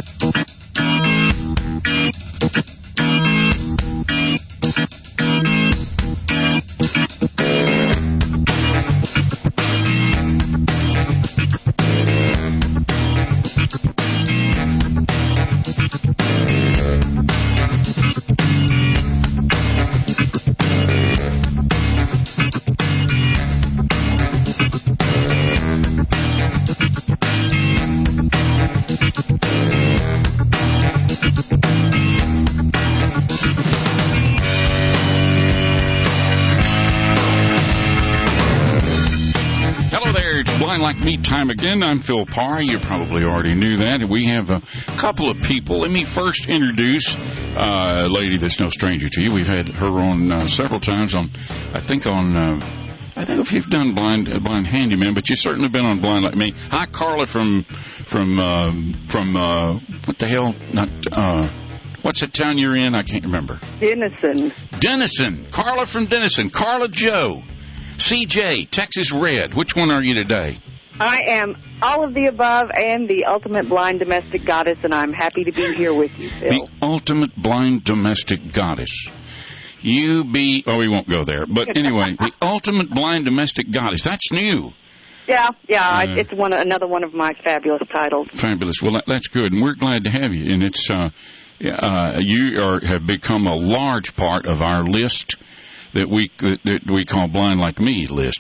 Like Me time again. I'm Phil Parr. You probably already knew that. We have a couple of people. Let me first introduce a lady that's no stranger to you. We've had her on several times I think if you've done Blind Handyman, but you've certainly been on Blind Like Me. Hi, Carla from what the hell? What's the town you're in? I can't remember. Denison. Carla from Denison. Carla Joe. CJ, Texas Red. Which one are you today? I am all of the above and the ultimate blind domestic goddess, and I'm happy to be here with you, Phil. The ultimate blind domestic goddess. We won't go there. But anyway, the ultimate blind domestic goddess. That's new. Yeah. It's another one of my fabulous titles. Fabulous. Well, that's good, and we're glad to have you. And it's you have become a large part of our list that we call Blind Like Me list.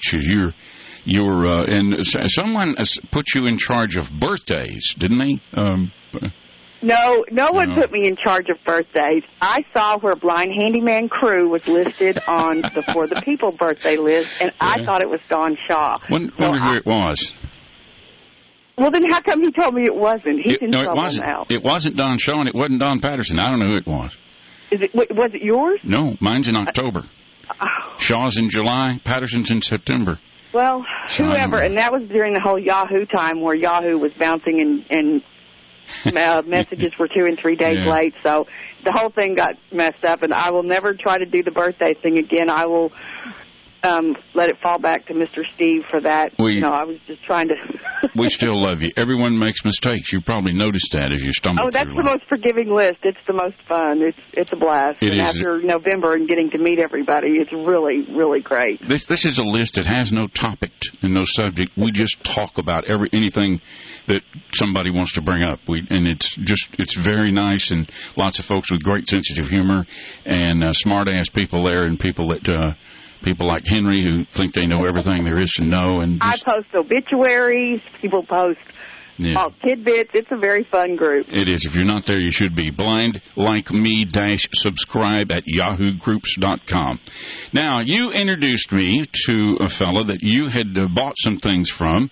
And someone put you in charge of birthdays, didn't they? No one put me in charge of birthdays. I saw where Blind Handyman Crew was listed on the For the People birthday list, and I thought it was Don Shaw. Wonder who it was. Well, then how come he told me it wasn't? He's in trouble now. It wasn't Don Shaw, and it wasn't Don Patterson. I don't know who it was. Was it yours? No, mine's in October. Shaw's in July, Patterson's in September. Well, whoever, and that was during the whole Yahoo time where Yahoo was bouncing and messages were 2 and 3 days late, so the whole thing got messed up, and I will never try to do the birthday thing again. I will let it fall back to Mr. Steve for that. I was just trying to... We still love you. Everyone makes mistakes. You probably noticed that as you stumble through. Oh, that's the most forgiving list. It's the most fun. It's a blast. And after November and getting to meet everybody, it's really, really great. This is a list that has no topic and no subject. We just talk about anything that somebody wants to bring up. It's very nice, and lots of folks with great sense of humor and smart-ass people there, and people that... People like Henry who think they know everything there is to know. And I post obituaries. People post tidbits. It's a very fun group. It is. If you're not there, you should be. BlindLikeMe-subscribe at YahooGroups.com. Now, you introduced me to a fellow that you had bought some things from,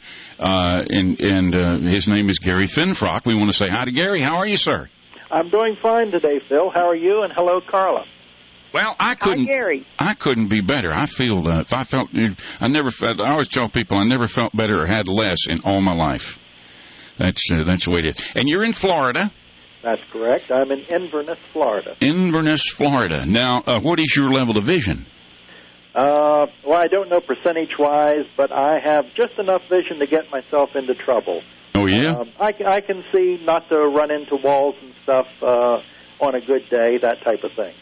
and his name is Gary Finfrock. We want to say hi to Gary. How are you, sir? I'm doing fine today, Phil. How are you? And hello, Carla. Well, I couldn't be better. I feel I always tell people I never felt better or had less in all my life. That's the way it is. And you're in Florida. That's correct. I'm in Inverness, Florida. Inverness, Florida. Now, what is your level of vision? Well, I don't know percentage-wise, but I have just enough vision to get myself into trouble. Oh, yeah? I can see not to run into walls and stuff on a good day, that type of thing.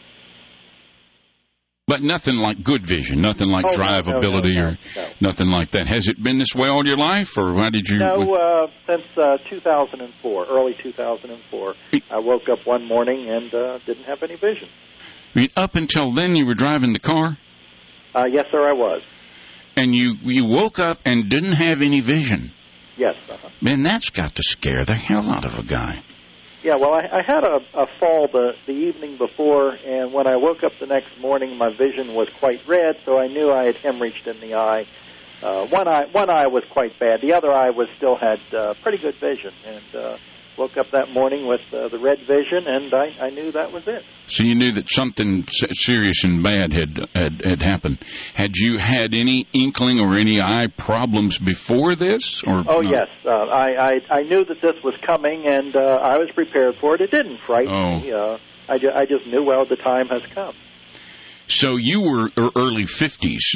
But nothing like good vision, nothing like drivability or nothing like that. Has it been this way all your life, or why did you... No, since 2004, early 2004. I woke up one morning and didn't have any vision. I mean, up until then you were driving the car? Yes, sir, I was. And you woke up and didn't have any vision? Yes. Man, that's got to scare the hell out of a guy. Yeah, well, I had a fall the evening before, and when I woke up the next morning, my vision was quite red, so I knew I had hemorrhaged in the eye. One eye was quite bad. The other eye still had pretty good vision, and woke up that morning with the red vision, and I knew that was it. So you knew that something serious and bad had happened. Had you had any inkling or any eye problems before this? Or yes. I knew that this was coming, and I was prepared for it. It didn't frighten me. I just knew, well, the time has come. So you were early 50s,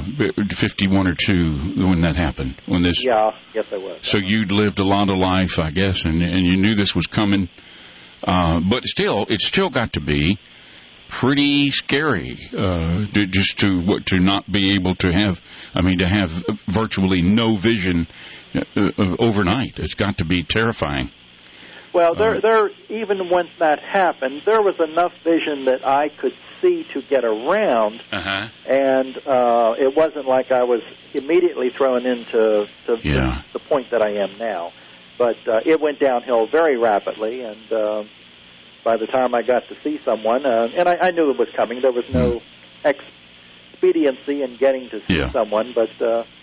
51 or 2 when that happened. Yeah, yes, I was. So you'd lived a lot of life, I guess, and you knew this was coming. But still, it's still got to be pretty scary to not be able to have, to have virtually no vision overnight. It's got to be terrifying. Well, there even when that happened, there was enough vision that I could see to get around, and it wasn't like I was immediately thrown into the point that I am now. But it went downhill very rapidly, and by the time I got to see someone, and I knew it was coming, there was no expediency in getting to see someone, but...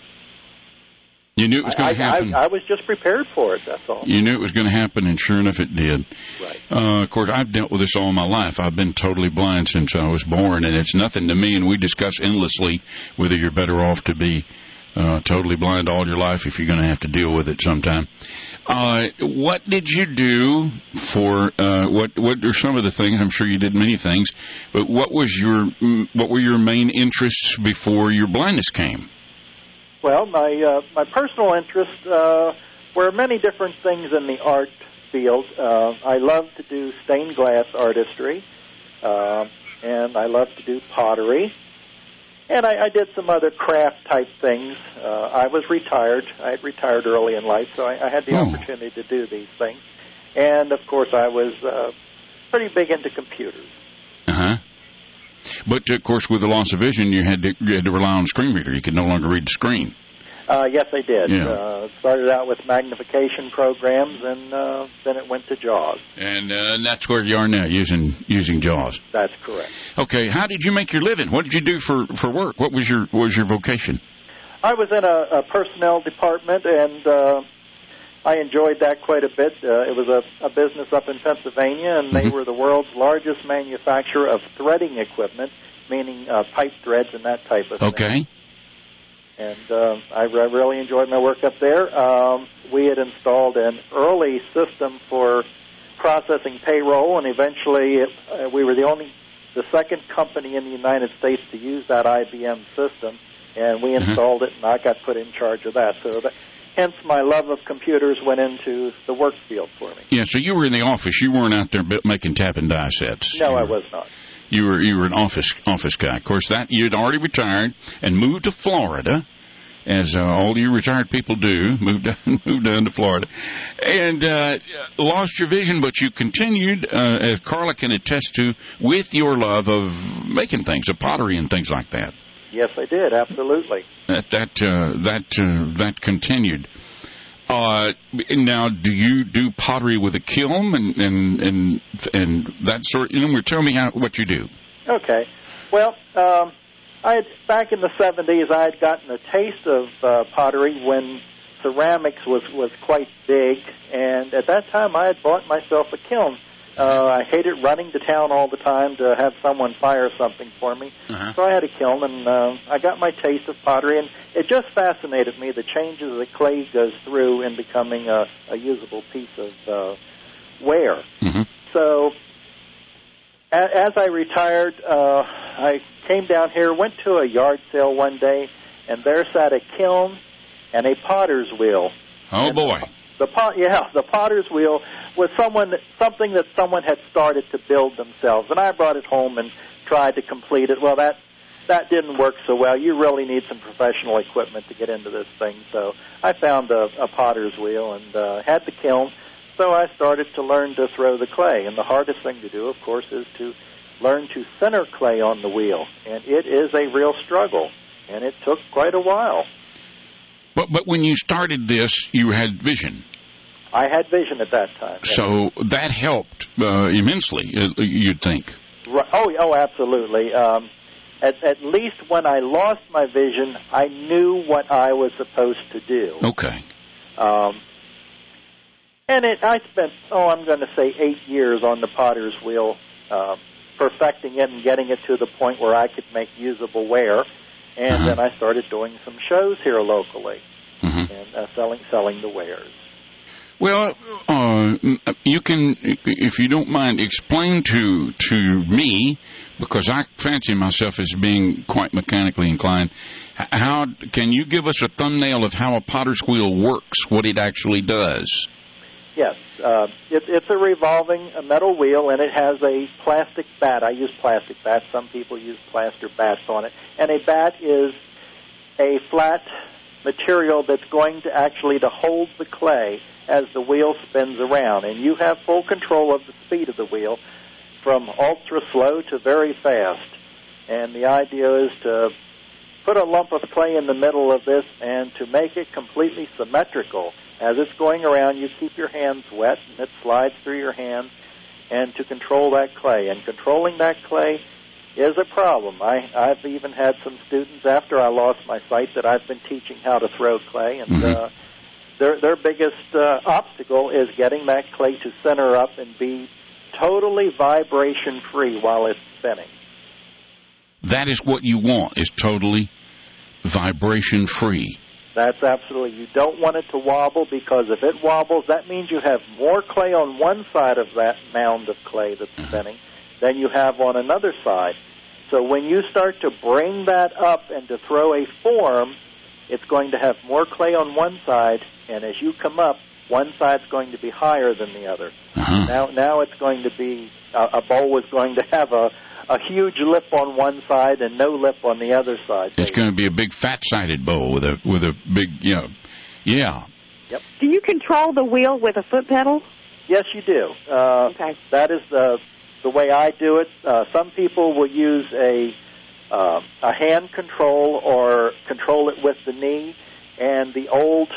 You knew it was going to happen. I was just prepared for it, that's all. You knew it was going to happen, and sure enough it did. Right. Of course, I've dealt with this all my life. I've been totally blind since I was born, and it's nothing to me, and we discuss endlessly whether you're better off to be totally blind all your life if you're going to have to deal with it sometime. What did you do for, what are some of the things, I'm sure you did many things, but what were your main interests before your blindness came? Well, my personal interests were many different things in the art field. I love to do stained glass artistry, and I love to do pottery. And I did some other craft-type things. I was retired. I had retired early in life, so I had the opportunity to do these things. And, of course, I was pretty big into computers. Uh-huh. But, of course, with the loss of vision, you had to rely on a screen reader. You could no longer read the screen. Yes, I did. Yeah. Started out with magnification programs, and then it went to JAWS. And that's where you are now, using JAWS. That's correct. Okay, how did you make your living? What did you do for work? What was your vocation? I was in a personnel department, and I enjoyed that quite a bit. It was a business up in Pennsylvania, and they were the world's largest manufacturer of threading equipment, meaning pipe threads and that type of thing. Okay. And I really enjoyed my work up there. We had installed an early system for processing payroll, and eventually we were the second company in the United States to use that IBM system, and we installed it, and I got put in charge of that. So hence my love of computers went into the work field for me. Yeah, so you were in the office. You weren't out there making tap and die sets. No, I was not. You were an office guy. Of course, that you'd already retired and moved to Florida, as all you retired people do. Moved down to Florida, and lost your vision, but you continued, as Carla can attest to, with your love of making things, of pottery and things like that. Yes, I did. Absolutely. That continued. Now, do you do pottery with a kiln and that sort? Tell me what you do. Okay. Well, back in the 70s, I had gotten a taste of pottery when ceramics was quite big, and at that time, I had bought myself a kiln. I hated running to town all the time to have someone fire something for me. So I had a kiln, and I got my taste of pottery, and it just fascinated me, the changes that clay goes through in becoming a usable piece of ware. So as I retired, I came down here, went to a yard sale one day, and there sat a kiln and a potter's wheel. Oh, boy. The potter's wheel was something that someone had started to build themselves, and I brought it home and tried to complete it. Well, that didn't work so well. You really need some professional equipment to get into this thing. So I found a potter's wheel and had the kiln. So I started to learn to throw the clay, and the hardest thing to do, of course, is to learn to center clay on the wheel, and it is a real struggle, and it took quite a while. But when you started this, you had vision. I had vision at that time. Yes. So that helped immensely, you'd think. Right. Oh, absolutely. At least when I lost my vision, I knew what I was supposed to do. Okay. And I spent, I'm going to say 8 years on the potter's wheel, perfecting it and getting it to the point where I could make usable ware. And then I started doing some shows here locally and selling the wares. Well, you can, if you don't mind, explain to me because I fancy myself as being quite mechanically inclined. How can you give us a thumbnail of how a potter's wheel works, what it actually does? Yes. It's a revolving metal wheel, and it has a plastic bat. I use plastic bats. Some people use plaster bats on it. And a bat is a flat material that's going to actually to hold the clay as the wheel spins around. And you have full control of the speed of the wheel from ultra slow to very fast. And the idea is to put a lump of clay in the middle of this and to make it completely symmetrical. As it's going around, you keep your hands wet, and it slides through your hands, and to control that clay. And controlling that clay is a problem. I've even had some students, after I lost my sight, that I've been teaching how to throw clay, and their biggest obstacle is getting that clay to center up and be totally vibration-free while it's spinning. That is what you want, is totally vibration-free. That's absolutely. You don't want it to wobble, because if it wobbles, that means you have more clay on one side of that mound of clay that's spinning than you have on another side. So when you start to bring that up and to throw a form, it's going to have more clay on one side, and as you come up, one side's going to be higher than the other. Now it's going to be, a bowl is going to have a huge lip on one side and no lip on the other side. It's going to be a big fat-sided bowl with a big, yeah. Yep. Do you control the wheel with a foot pedal? Yes, you do. Okay. That is the way I do it. Some people will use a hand control or control it with the knee, and the old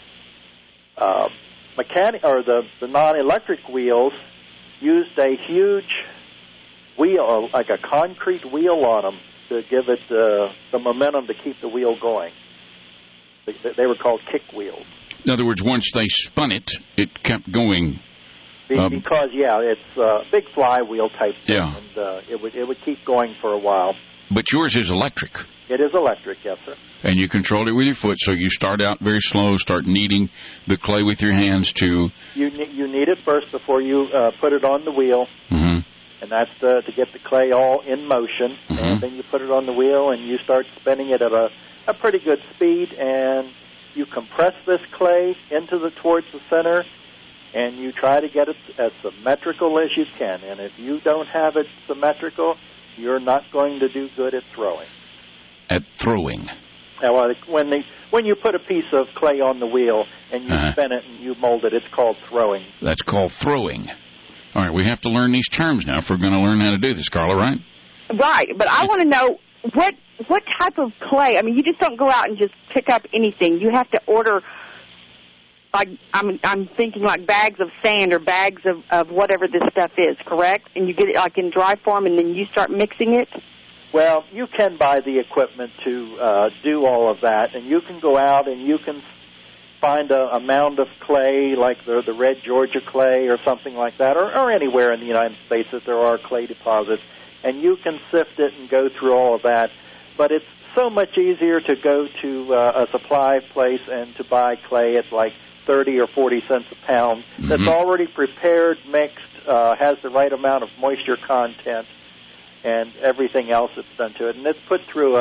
mechanic or the non-electric wheels used a huge wheel, like a concrete wheel on them, to give it the momentum to keep the wheel going. They were called kick wheels. In other words, once they spun it, it kept going. Because, it's a big flywheel type thing, yeah. And it would keep going for a while. But yours is electric. It is electric, yes, sir. And you control it with your foot, so you start out very slow, start kneading the clay with your hands to... You knead it first before you put it on the wheel. Mm-hmm. And that's to get the clay all in motion. Mm-hmm. And then you put it on the wheel, and you start spinning it at a pretty good speed, and you compress this clay towards the center, and you try to get it as symmetrical as you can. And if you don't have it symmetrical, you're not going to do good at throwing. At throwing? Well, when you put a piece of clay on the wheel and you spin it and you mold it, it's called throwing. That's called throwing. All right, we have to learn these terms now if we're going to learn how to do this, Carla, right? Right, but I want to know what type of clay. I mean, you just don't go out and just pick up anything. You have to order, like, I'm thinking like bags of sand or bags of whatever this stuff is, correct? And you get it like in dry form, and then you start mixing it? Well, you can buy the equipment to do all of that, and you can go out and you can find a mound of clay, like the red Georgia clay or something like that, or anywhere in the United States that there are clay deposits, and you can sift it and go through all of that. But it's so much easier to go to a supply place and to buy clay at like 30 or 40 cents a pound that's already prepared, mixed, has the right amount of moisture content, and everything else that's done to it. And it's put through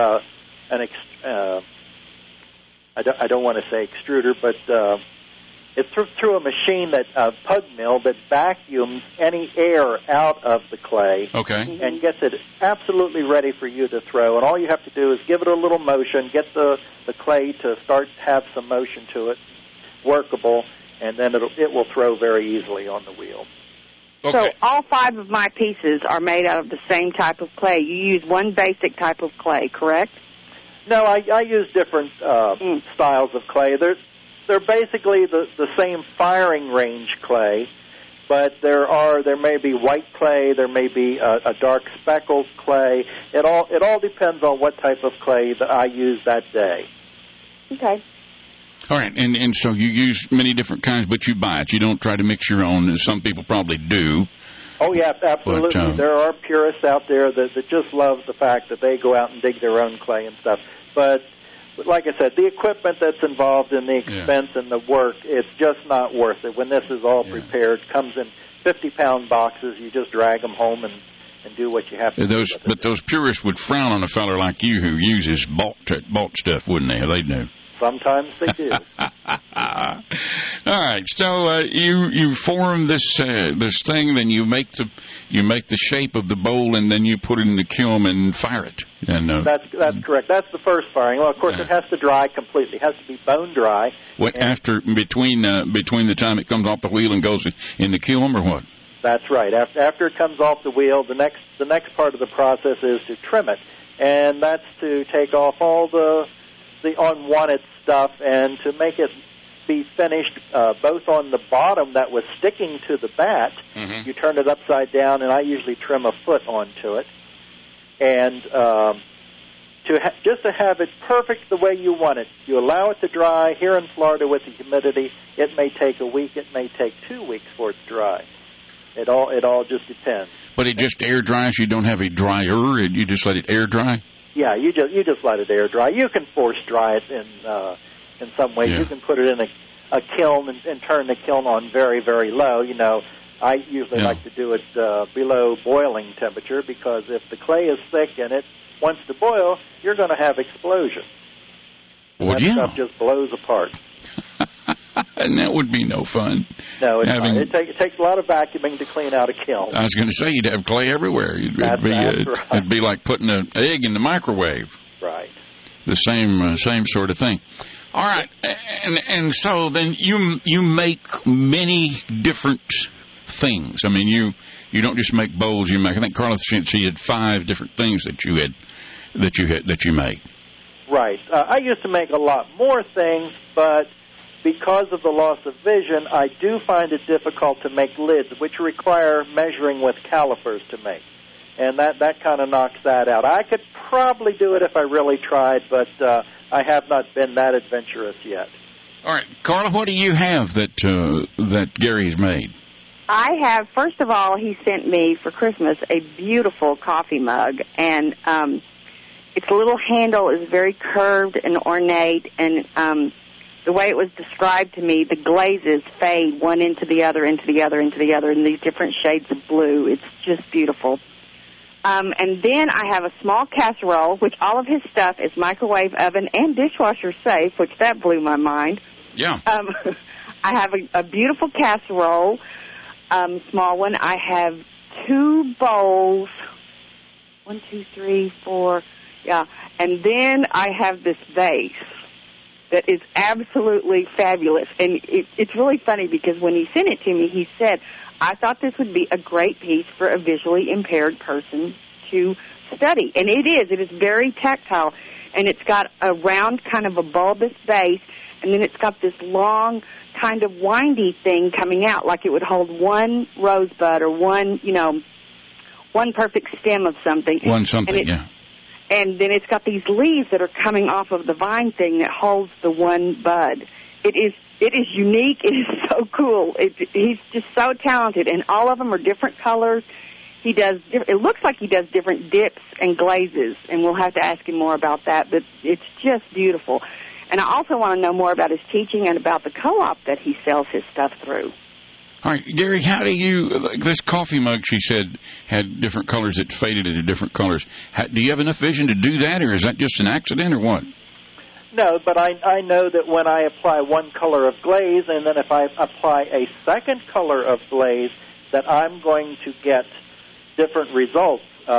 I don't want to say extruder, but it's through a machine, a pug mill, that vacuums any air out of the clay and gets it absolutely ready for you to throw. And all you have to do is give it a little motion, get the clay to start to have some motion to it, workable, and then it will throw very easily on the wheel. Okay. So all 5 of my pieces are made out of the same type of clay. You use one basic type of clay, correct? No, I use different styles of clay. They're basically the same firing range clay, but there may be white clay, there may be a dark speckled clay. It all depends on what type of clay that I use that day. Okay. All right, and so you use many different kinds, but you buy it. You don't try to mix your own, as some people probably do. Oh, yeah, absolutely. But, there are purists out there that just love the fact that they go out and dig their own clay and stuff. But like I said, the equipment that's involved in the expense and the work, it's just not worth it. When this is all prepared, comes in 50-pound boxes, you just drag them home and and do what you have to do. But it. Those purists would frown on a feller like you who uses bought stuff, wouldn't they? They do. Sometimes they do. All right, so you form this thing, then you make the shape of the bowl, and then you put it in the kiln and fire it. And that's correct. That's the first firing. Well, of course, it has to dry completely. It has to be bone dry. Between the time it comes off the wheel and goes in the kiln, or what? That's right. After it comes off the wheel, the next part of the process is to trim it, and that's to take off all the unwanted stuff and to make it be finished both on the bottom that was sticking to the bat. Mm-hmm. You turn it upside down, and I usually trim a foot onto it. And just to have it perfect the way you want it, you allow it to dry. Here in Florida with the humidity, it may take a week, it may take 2 weeks for it to dry. It all just depends. But it just air dries? You don't have a dryer, and you just let it air dry? Yeah, you just let it air dry. You can force dry it in some way. Yeah. You can put it in a kiln and turn the kiln on very, very low. You know, I usually like to do it below boiling temperature, because if the clay is thick and it wants to boil, you're going to have explosion. Well, that stuff just blows apart. And that would be no fun. No, it's not. It takes a lot of vacuuming to clean out a kiln. I was going to say, you'd have clay everywhere. That's right. It'd be like putting an egg in the microwave. Right. The same sort of thing. All right, and so then you make many different things. I mean, you don't just make bowls. You make. I think Carlos said she had 5 different things that you make. Right. I used to make a lot more things, but because of the loss of vision, I do find it difficult to make lids, which require measuring with calipers to make. And that kind of knocks that out. I could probably do it if I really tried, but I have not been that adventurous yet. All right, Carla, what do you have that Gary's made? I have, first of all, he sent me for Christmas a beautiful coffee mug, and its little handle is very curved and ornate, and the way it was described to me, the glazes fade one into the other, into the other, into the other, in these different shades of blue. It's just beautiful. And then I have a small casserole, which all of his stuff is microwave oven and dishwasher safe, which that blew my mind. Yeah. I have a beautiful casserole, small one. I have 2 bowls, 1, 2, 3, 4, yeah. And then I have this vase that is absolutely fabulous. And it's really funny because when he sent it to me, he said, I thought this would be a great piece for a visually impaired person to study. And it is. It is very tactile. And it's got a round kind of a bulbous base, and then it's got this long kind of windy thing coming out, like it would hold one rosebud or one perfect stem of something. Yeah. And then it's got these leaves that are coming off of the vine thing that holds the one bud. It is unique. It is so cool. He's just so talented, and all of them are different colors. It looks like he does different dips and glazes, and we'll have to ask him more about that, but it's just beautiful. And I also want to know more about his teaching and about the co-op that he sells his stuff through. All right, Gary, how do you, this coffee mug, she said, had different colors that faded into different colors. Do you have enough vision to do that, or is that just an accident, or what? No, but I know that when I apply one color of glaze, and then if I apply a second color of glaze, that I'm going to get different results.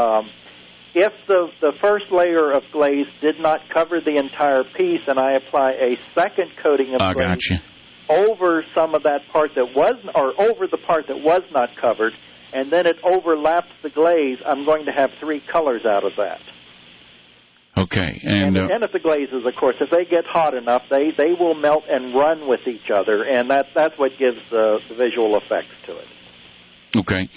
If the first layer of glaze did not cover the entire piece, and I apply a second coating of glaze, gotcha, over some of that part that was, or over the part that was not covered, and then it overlaps the glaze, I'm going to have 3 colors out of that. Okay. And if the glazes, of course, if they get hot enough, they will melt and run with each other, and that's what gives the visual effects to it. Okay.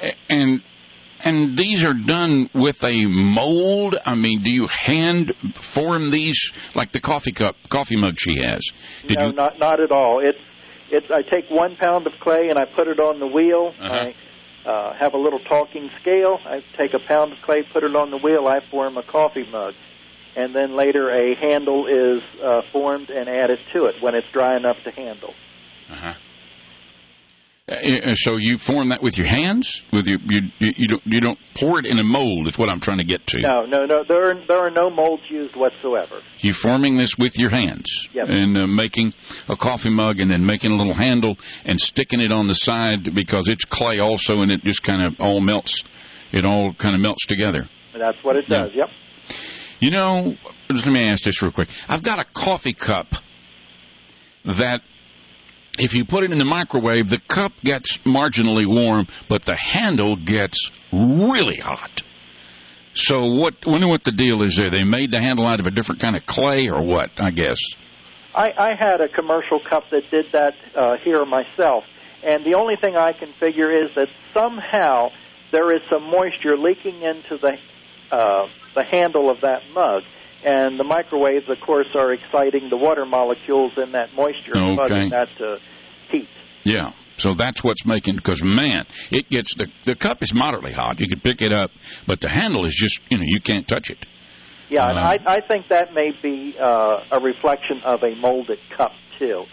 And these are done with a mold? I mean, do you hand form these like the coffee mug she has? No, not at all. It's I take 1 pound of clay and I put it on the wheel. Uh-huh. I have a little talking scale. I take 1 pound of clay, put it on the wheel. I form a coffee mug, and then later a handle is formed and added to it when it's dry enough to handle. Uh-huh. So you form that with your hands? With you don't pour it in a mold. Is what I'm trying to get to. No. There are no molds used whatsoever. You forming this with your hands, yes. And making a coffee mug, and then making a little handle and sticking it on the side because it's clay also, and it just kind of all melts. It all kind of melts together. That's what it does. Yep. You know, let me ask this real quick. I've got a coffee cup that, if you put it in the microwave, the cup gets marginally warm, but the handle gets really hot. So wonder what the deal is there. They made the handle out of a different kind of clay or what, I guess. I had a commercial cup that did that here myself, and the only thing I can figure is that somehow there is some moisture leaking into the handle of that mug. And the microwaves, of course, are exciting the water molecules in that moisture and causing that to heat. Yeah, so that's what's making, because, man, it gets, the cup is moderately hot. You can pick it up, but the handle is just, you can't touch it. Yeah, and I think that may be a reflection of a molded cup, too.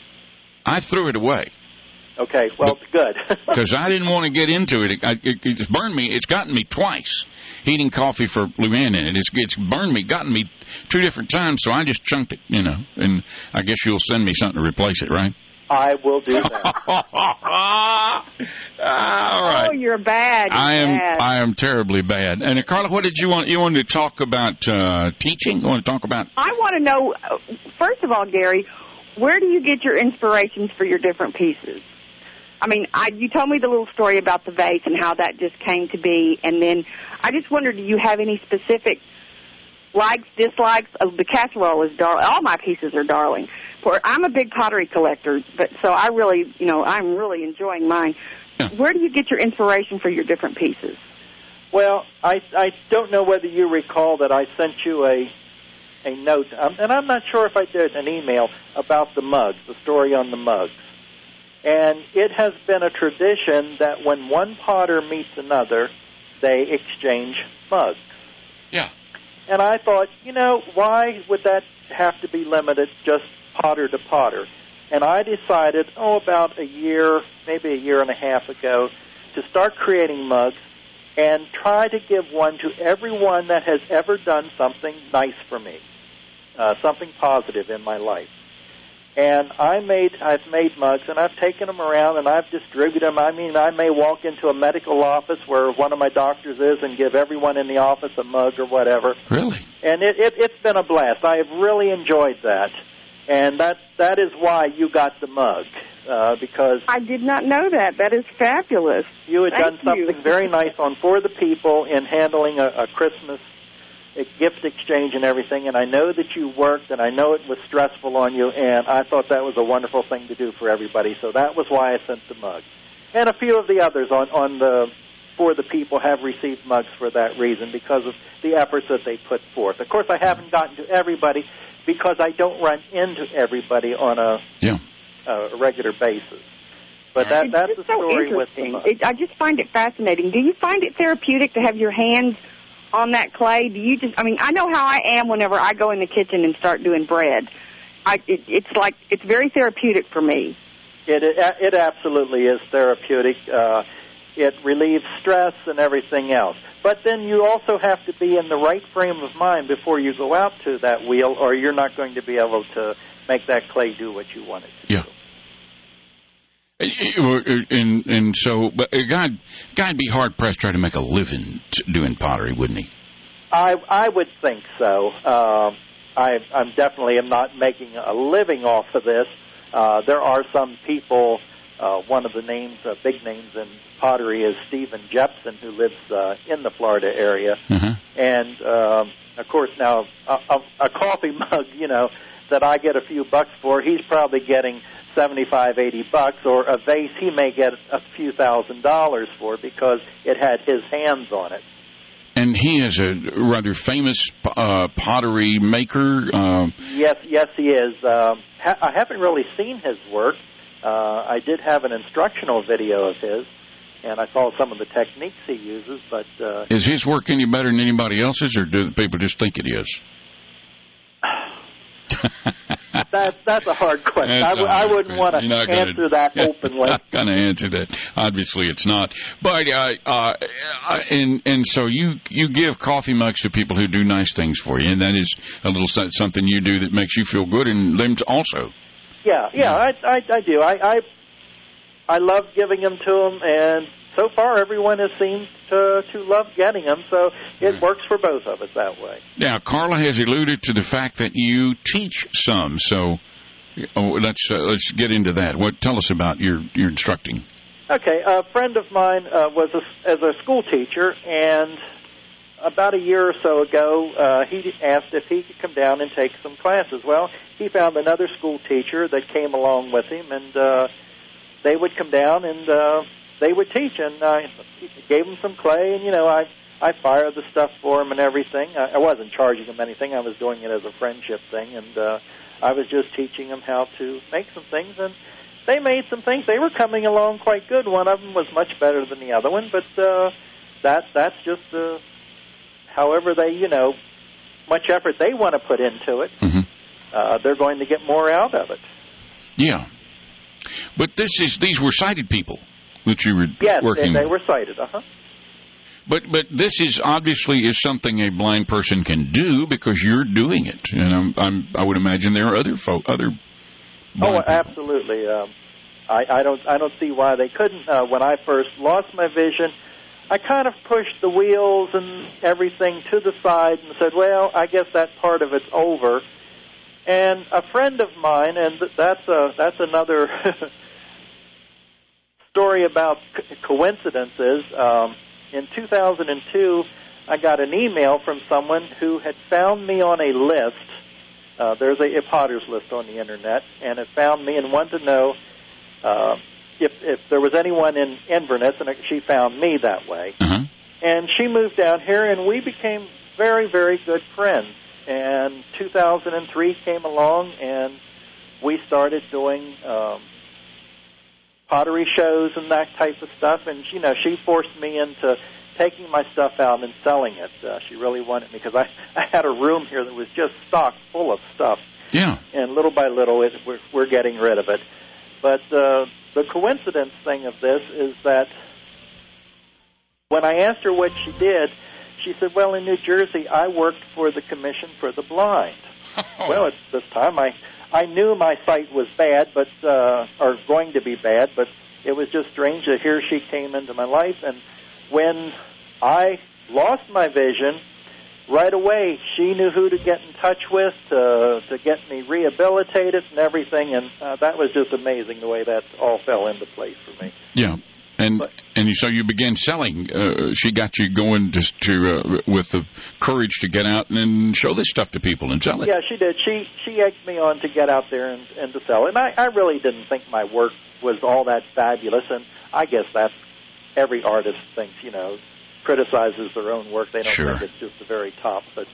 I threw it away. Okay, well, good. Because I didn't want to get into it. It's burned me. It's gotten me twice. Heating coffee for Luann in it. It's burned me, gotten me 2 different times, so I just chunked it, And I guess you'll send me something to replace it, right? I will do that. All right. Oh, you're bad. I am terribly bad. And Carla, what did you want? You wanted to talk about teaching? You want to talk about? I want to know, first of all, Gary, where do you get your inspirations for your different pieces? I mean, you told me the little story about the vase and how that just came to be, and then I just wondered, do you have any specific likes, dislikes? The casserole is darling. All my pieces are darling. I'm a big pottery collector, but so I really, I'm really enjoying mine. Yeah. Where do you get your inspiration for your different pieces? Well, I don't know whether you recall that I sent you a note, and I'm not sure if I did an email about the mugs, the story on the mugs. And it has been a tradition that when one potter meets another, they exchange mugs. Yeah. And I thought, why would that have to be limited just potter to potter? And I decided, about a year, maybe a year and a half ago, to start creating mugs and try to give one to everyone that has ever done something nice for me, something positive in my life. And I've made mugs, and I've taken them around, and I've distributed them. I mean, I may walk into a medical office where one of my doctors is and give everyone in the office a mug or whatever. Really? And it's been a blast. I have really enjoyed that. And that is why you got the mug, because... I did not know that. That is fabulous. You had done something very nice for the people in handling a Christmas gift exchange and everything, and I know that you worked, and I know it was stressful on you, and I thought that was a wonderful thing to do for everybody, so that was why I sent the mug. And a few of the others for the people have received mugs for that reason, because of the efforts that they put forth. Of course, I haven't gotten to everybody, because I don't run into everybody on a regular basis. But that's the story with the mug. I just find it fascinating. Do you find it therapeutic to have your hands on that clay? Do you I know how I am whenever I go in the kitchen and start doing bread. It's very therapeutic for me. It absolutely is therapeutic. It relieves stress and everything else. But then you also have to be in the right frame of mind before you go out to that wheel, or you're not going to be able to make that clay do what you want it to do. And so, but a guy'd be hard pressed trying to make a living doing pottery, wouldn't he? I would think so. I'm definitely am not making a living off of this. There are some people. One of the big names in pottery is Stephen Jepson, who lives in the Florida area. Uh-huh. And of course, now a coffee mug, that I get a few bucks for, he's probably getting $75, $80, or a vase he may get a few $1,000s for because it had his hands on it. And he is a rather famous pottery maker. Yes, he is. I haven't really seen his work. I did have an instructional video of his, and I saw some of the techniques he uses. But is his work any better than anybody else's, or do people just think it is? That's a hard question. I wouldn't want to answer that openly. You're not going to answer that. Obviously, it's not. But and so you give coffee mugs to people who do nice things for you, and that is a little something you do that makes you feel good, and them also. Yeah, I do. I love giving them to them, and so far everyone has seemed to love getting them, so it works for both of us that way. Now, Carla has alluded to the fact that you teach some, so let's get into that. Tell us about your instructing. Okay, a friend of mine was as a school teacher, and about a year or so ago, he asked if he could come down and take some classes. Well, he found another school teacher that came along with him, and they would come down and they would teach. And I gave him some clay, and, I fired the stuff for him and everything. I wasn't charging him anything. I was doing it as a friendship thing, and I was just teaching them how to make some things, and they made some things. They were coming along quite good. One of them was much better than the other one, but that's just however they, much effort they want to put into it, they're going to get more out of it. Yeah. But these were sighted people that you were working with. Yes, they were sighted, But this is obviously is something a blind person can do because you're doing it, and I would imagine there are other blind people. Absolutely. I don't see why they couldn't. When I first lost my vision, I kind of pushed the wheels and everything to the side and said, well, I guess that part of it's over. And a friend of mine, and that's another story about coincidences. In 2002, I got an email from someone who had found me on a list. There's a Potter's list on the Internet, and it found me and wanted to know if there was anyone in Inverness, and she found me that way. And she moved down here, and we became very, very good friends. And 2003 came along, and we started doing pottery shows and that type of stuff. And, she forced me into taking my stuff out and selling it. She really wanted me, because I had a room here that was just stocked full of stuff. Yeah. And little by little, we're getting rid of it. But the coincidence thing of this is that when I asked her what she did, she said, well, in New Jersey, I worked for the Commission for the Blind. Well, at this time, I knew my sight was bad, or going to be bad, but it was just strange that here she came into my life. And when I lost my vision, right away, she knew who to get in touch with to get me rehabilitated and everything, and that was just amazing the way that all fell into place for me. Yeah, and so you began selling. She got you going with the courage to get out and show this stuff to people and sell it. Yeah, she did. She egged me on to get out there and to sell it. And I really didn't think my work was all that fabulous, and I guess that's every artist thinks, criticizes their own work. They don't think it's just the very top. But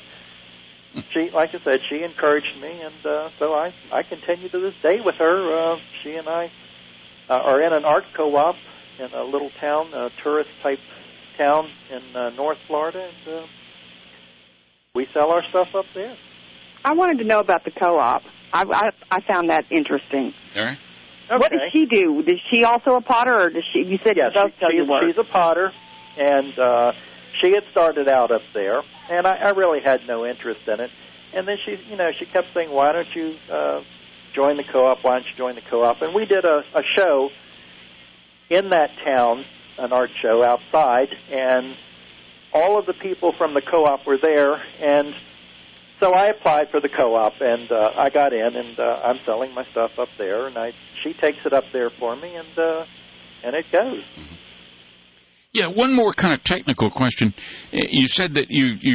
she, like I said, she encouraged me, and so I continue to this day with her. She and I are in an art co-op in a little town, a tourist-type town in North Florida, and we sell our stuff up there. I wanted to know about the co-op. I found that interesting. All right. Okay. What does she do? Is she also a potter, or does she? You said both tell your work. She's a potter, and she had started out up there, and I really had no interest in it. And then she kept saying, "Why don't you join the co-op? Why don't you join the co-op?" And we did a show in that town, an art show outside, and all of the people from the co-op were there, and so I applied for the co-op, and I got in, and I'm selling my stuff up there, and she takes it up there for me, and it goes. Mm-hmm. Yeah, one more kind of technical question. You said that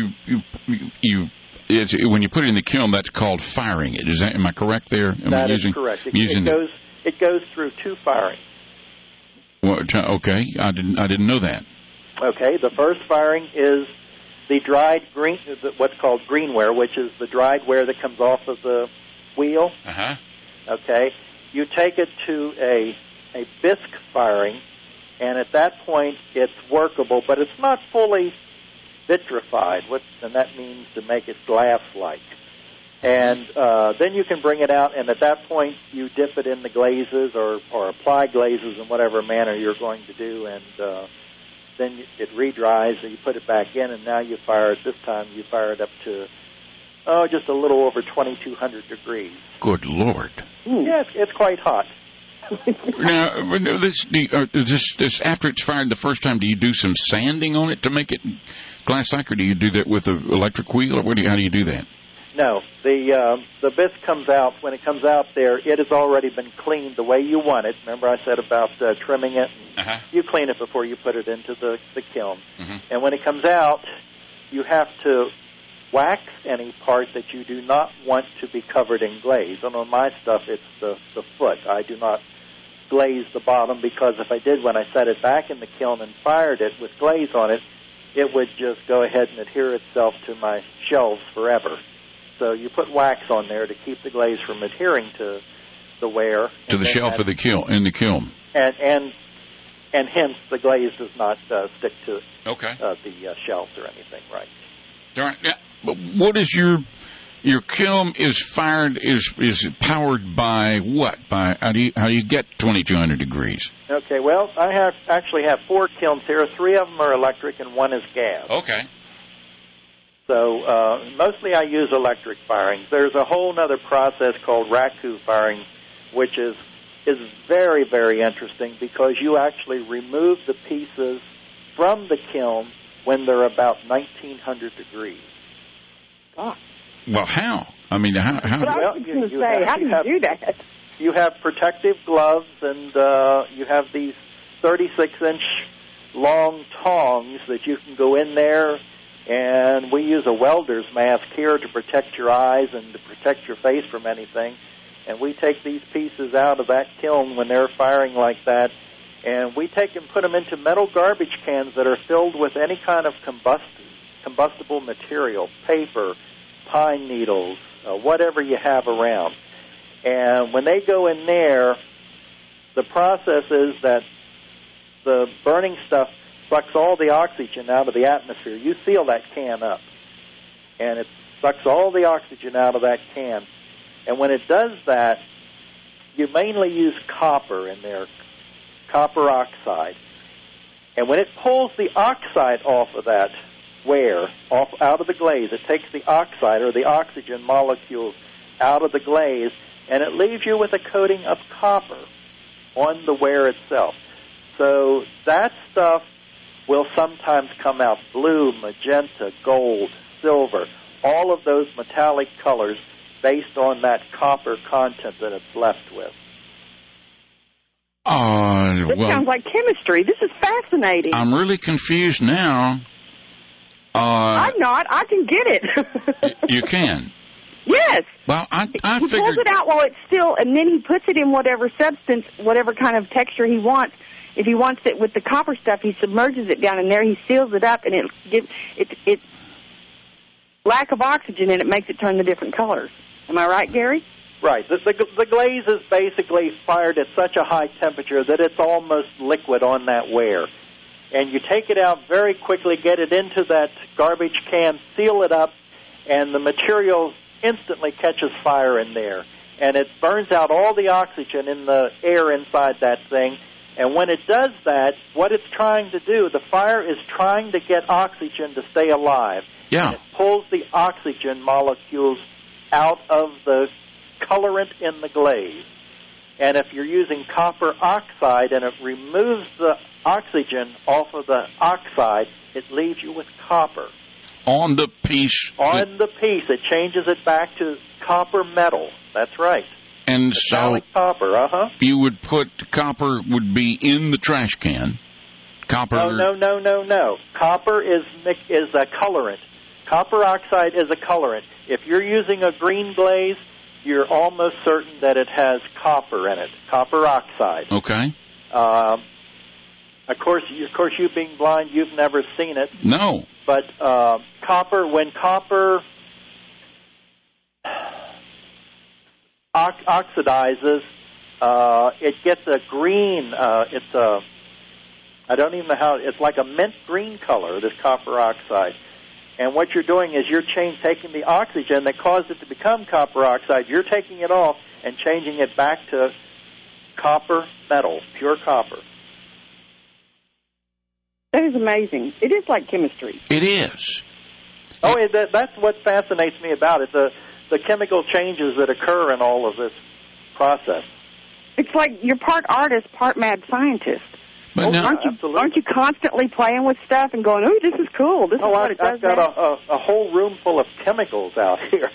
when you put it in the kiln, that's called firing it. Am I correct there? That is correct. It goes through two firings. Well, okay, I didn't know that. Okay, the first firing is the dried green, what's called greenware, which is the dried ware that comes off of the wheel. Okay, you take it to a bisque firing, and at that point it's workable, but it's not fully vitrified, and that means to make it glass-like. And then you can bring it out, and at that point you dip it in the glazes or apply glazes in whatever manner you're going to do, and then it redries, and you put it back in, and now you fire it. This time you fire it up to, just a little over 2,200 degrees. Good Lord. Yeah, it's quite hot. Now, this after it's fired the first time, do you do some sanding on it to make it glass-like, or do you do that with an electric wheel, or how do you do that? No, the bisque comes out. When it comes out there, it has already been cleaned the way you want it. Remember I said about trimming it? You clean it before you put it into the kiln. And when it comes out, you have to wax any part that you do not want to be covered in glaze. And on my stuff, it's the foot. I do not glaze the bottom, because if I did, when I set it back in the kiln and fired it with glaze on it, it would just go ahead and adhere itself to my shelves forever. So you put wax on there to keep the glaze from adhering to the ware. To the shelf of the kiln, in the kiln. And hence the glaze does not stick to the shelves or anything, right? All right. Yeah. But what is your kiln is fired, is powered by what? By how do you get 2,200 degrees? Okay, well, I actually have 4 kilns here. 3 of them are electric and 1 is gas. Okay. So mostly I use electric firing. There's a whole other process called raku firing, which is very, very interesting, because you actually remove the pieces from the kiln when they're about 1,900 degrees. Ah. Well, how? I mean, how? But I was going to say, how do you do that? You have protective gloves, and you have these 36-inch long tongs that you can go in there, and we use a welder's mask here to protect your eyes and to protect your face from anything. And we take these pieces out of that kiln when they're firing like that, and we take and put them into metal garbage cans that are filled with any kind of combustible material, paper, pine needles, whatever you have around. And when they go in there, the process is that the burning stuff sucks all the oxygen out of the atmosphere. You seal that can up, and it sucks all the oxygen out of that can. And when it does that, you mainly use copper in there, copper oxide. And when it pulls the oxide off of that ware, out of the glaze, it takes the oxide or the oxygen molecules out of the glaze, and it leaves you with a coating of copper on the ware itself. So that stuff will sometimes come out blue, magenta, gold, silver, all of those metallic colors based on that copper content that it's left with. This sounds like chemistry. This is fascinating. I'm really confused now. I'm not. I can get it. You can? Yes. Well, I he figured... pulls it out while it's still, and then he puts it in whatever substance, whatever kind of texture he wants. If he wants it with the copper stuff, he submerges it down in there, he seals it up, and it gives it lack of oxygen, and it makes it turn the different colors. Am I right, Gary? Right. The glaze is basically fired at such a high temperature that it's almost liquid on that ware. And you take it out very quickly, get it into that garbage can, seal it up, and the material instantly catches fire in there. And it burns out all the oxygen in the air inside that thing. And when it does that, what it's trying to do, the fire is trying to get oxygen to stay alive. Yeah. And it pulls the oxygen molecules out of the colorant in the glaze. And if you're using copper oxide and it removes the oxygen off of the oxide, it leaves you with copper. On the piece. On the piece. It changes it back to copper metal. That's right. And metallic so copper, you would put copper would be in the trash can. Copper. No. Copper is a colorant. Copper oxide is a colorant. If you're using a green glaze, you're almost certain that it has copper in it, copper oxide. Okay. Of course, you being blind, you've never seen it. No. But when copper oxidizes, it gets a green. I don't even know how. It's like a mint green color. This copper oxide. And what you're doing is you're taking the oxygen that caused it to become copper oxide, you're taking it off and changing it back to copper metal, pure copper. That is amazing. It is like chemistry. It is. Oh, that's what fascinates me about it, the chemical changes that occur in all of this process. It's like you're part artist, part mad scientist. But now, aren't you constantly playing with stuff and going, "Ooh, this is cool. This is what it does." I've got a whole room full of chemicals out here.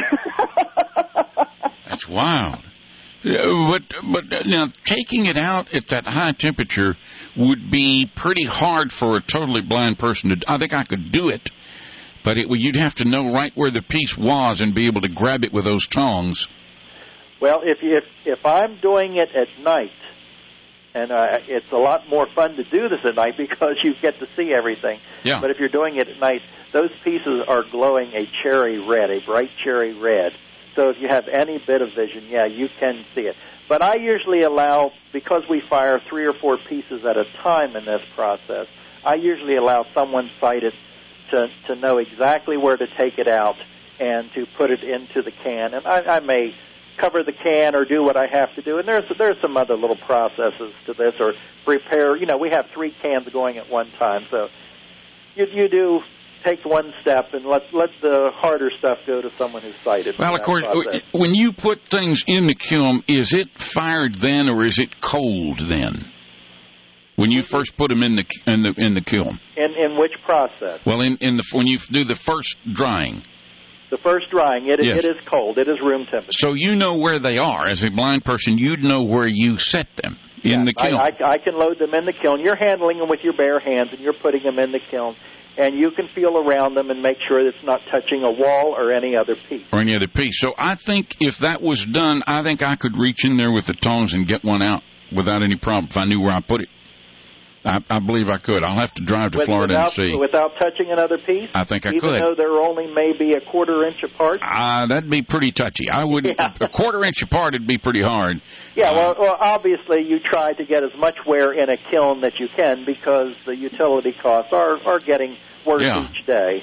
That's wild. But now taking it out at that high temperature would be pretty hard for a totally blind person to. I think I could do it, but you'd have to know right where the piece was and be able to grab it with those tongs. Well, if I'm doing it at night, and it's a lot more fun to do this at night because you get to see everything. Yeah. But if you're doing it at night, those pieces are glowing a cherry red, a bright cherry red. So if you have any bit of vision, yeah, you can see it. But I usually allow, because we fire 3 or 4 pieces at a time in this process, I usually allow someone sighted to know exactly where to take it out and to put it into the can. And I may cover the can or do what I have to do. And there's some other little processes to this, or prepare. You know, we have 3 cans going at one time. So you do take one step and let the harder stuff go to someone who's sighted. Well, of course, when you put things in the kiln, is it fired then or is it cold then? When you first put them in the kiln. In which process? Well, when you do the first drying. The first drying, it yes. is cold. It is room temperature. So you know where they are. As a blind person, you'd know where you set them in the kiln. I can load them in the kiln. You're handling them with your bare hands, and you're putting them in the kiln. And you can feel around them and make sure it's not touching a wall or any other piece. So I think if that was done, I think I could reach in there with the tongs and get one out without any problem if I knew where I put it. I believe I could. I'll have to drive to Florida and see. Without touching another piece? I think I could. Even though they're only maybe a quarter-inch apart? That'd be pretty touchy. I wouldn't. Yeah. A quarter-inch apart would be pretty hard. Yeah, well, obviously you try to get as much wear in a kiln that you can because the utility costs are getting worse each day.